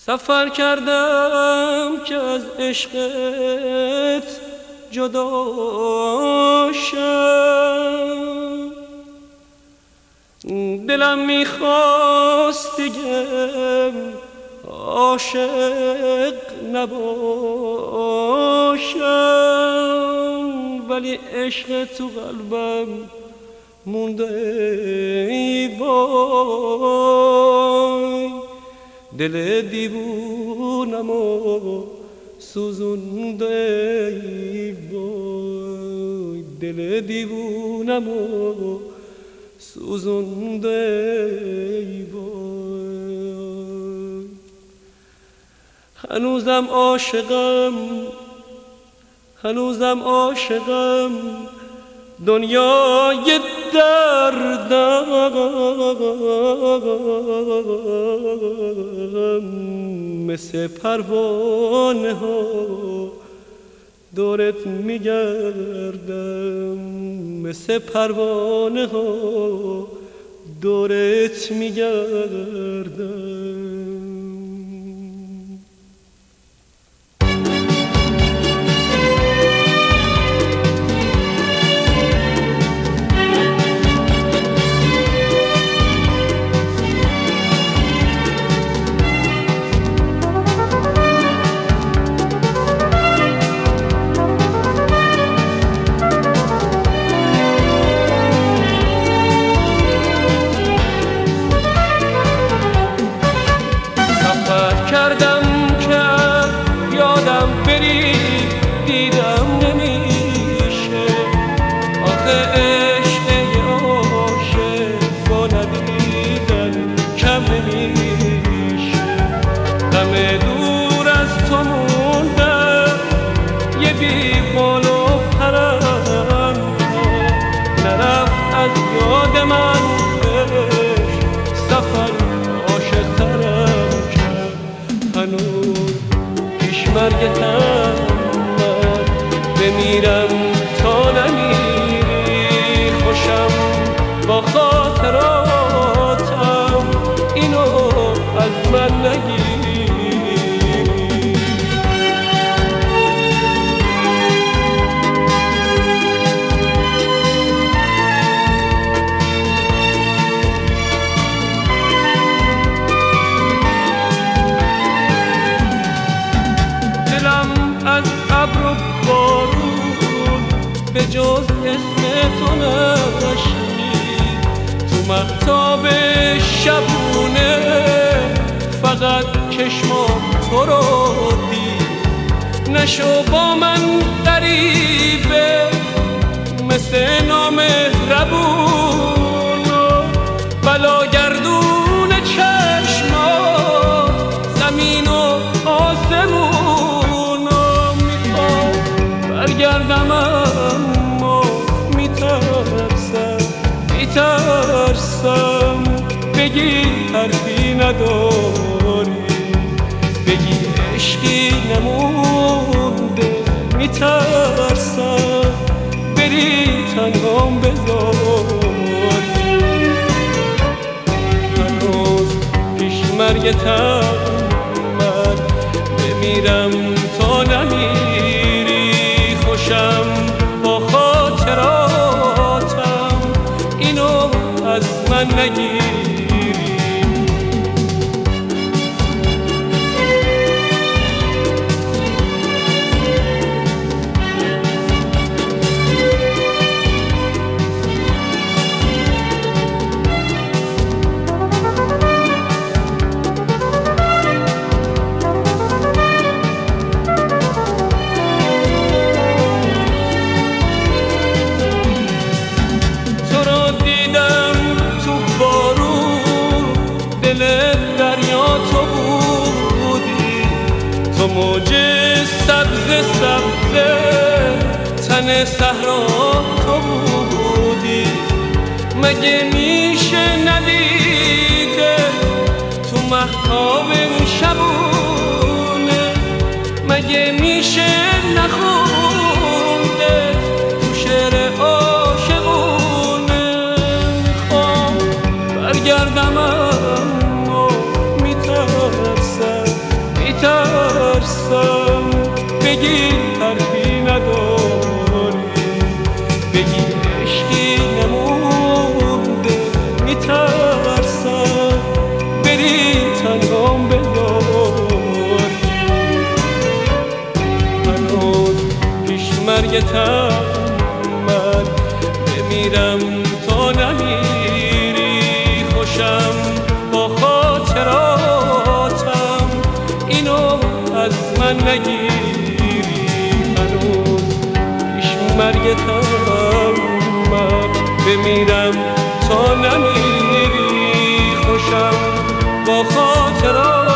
سفر کردم که از عشقت جدا شم، دلم میخواست دیگه عاشق نباشم، ولی عشق تو قلبم مونده ای وای، دل دیوونمو سوزونده ای وای، دل دیوونمو سوزونده ای وای. هنوزم عاشقم دنیای دردم، مثل پروانه ها دورت میگردم، مثل پروانه ها دورت میگردم. مرگتم من بمیرم تا نمیری، خوشم با خاطراتم اینو از من نگیری. به جز اسم تو نشنید تو مهتاب شبونه، فقط چشمام تو رو دید. نشو با من غریبه مثل نامهربون، بلاگردون چشمات زمین و آسمون. میخوام برگردم اما میترسم بگی حرفی نداری، بگی عشقی نمونده. میترسم بری تنهام بذاری، هنوز پیش مرگتم من بمیرم تا نمیری، خوشم با خاطراتم اینو از من نگیری. تو موج سبز تن صحرا تو بودی، مگه میشه ندیده تو مهتاب شبونه، مگه میشه نخونده تو شعر عاشقونه. میخوام برگردم اما میترسم مرگتم من بمیرم تا نمیری خوشم با خاطراتم اینو از من نگیری هنوز پیش مرگتم من بمیرم تا نمیری خوشم با خاطراتم